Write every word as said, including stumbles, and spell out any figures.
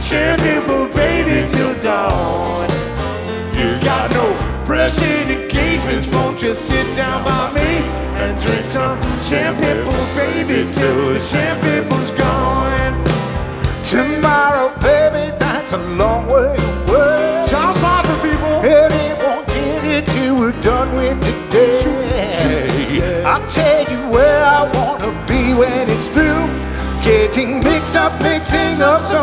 champagne for baby till dawn. You've got no pressing engagements, won't you sit down by me and drink some champagne for baby till the champagne was gone. Tomorrow, baby, that's a long way away. John Papa, people. And it won't get it till we're done with today. I'll tell you where I wanna be when it's through. Getting mixed up, mixing up some